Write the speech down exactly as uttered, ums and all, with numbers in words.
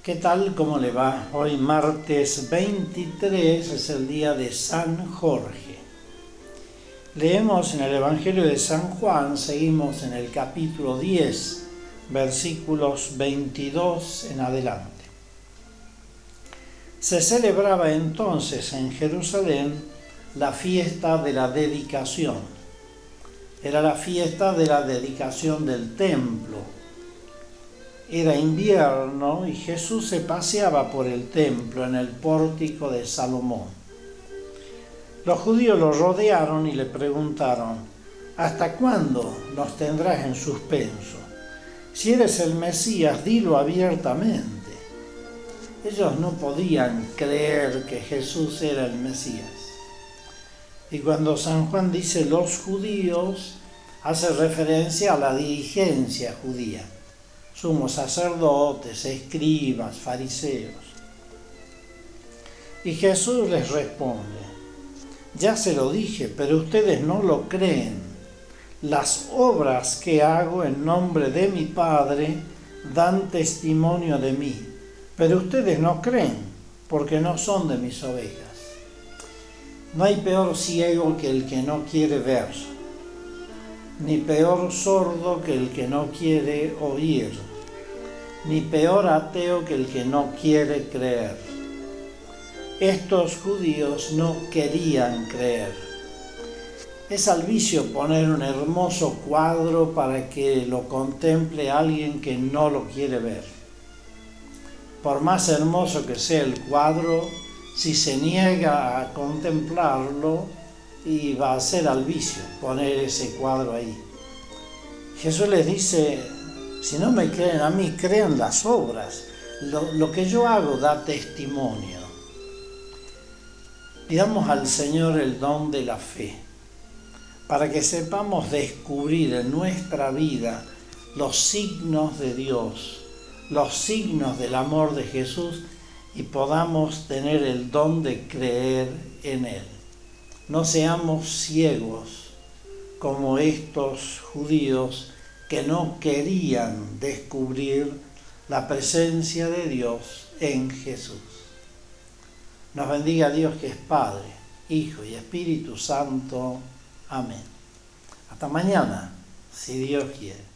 ¿Qué tal? ¿Cómo le va? Hoy martes veintitrés es el día de San Jorge. Leemos en el Evangelio de San Juan, seguimos en el capítulo diez, versículos veintidós en adelante. Se celebraba entonces en Jerusalén la fiesta de la dedicación. Era la fiesta de la dedicación del templo. Era invierno y Jesús se paseaba por el templo en el pórtico de Salomón. Los judíos lo rodearon y le preguntaron: ¿hasta cuándo nos tendrás en suspenso? Si eres el Mesías, dilo abiertamente. Ellos no podían creer que Jesús era el Mesías. Y cuando San Juan dice los judíos, hace referencia a la dirigencia judía. Sumos sacerdotes, escribas, fariseos. Y Jesús les responde: ya se lo dije, pero ustedes no lo creen. Las obras que hago en nombre de mi Padre dan testimonio de mí, pero ustedes no creen, porque no son de mis ovejas. No hay peor ciego que el que no quiere ver, ni peor sordo que el que no quiere oír, ni peor ateo que el que no quiere creer. Estos judíos no querían creer. Es al vicio poner un hermoso cuadro para que lo contemple alguien que no lo quiere ver. Por más hermoso que sea el cuadro, si se niega a contemplarlo, y va a ser al vicio poner ese cuadro ahí. Jesús les dice: si no me creen a mí, crean las obras. Lo, lo que yo hago da testimonio. Pidamos al Señor el don de la fe, para que sepamos descubrir en nuestra vida los signos de Dios, los signos del amor de Jesús, y podamos tener el don de creer en Él. No seamos ciegos como estos judíos que no querían descubrir la presencia de Dios en Jesús. Nos bendiga Dios, que es Padre, Hijo y Espíritu Santo. Amén. Hasta mañana, si Dios quiere.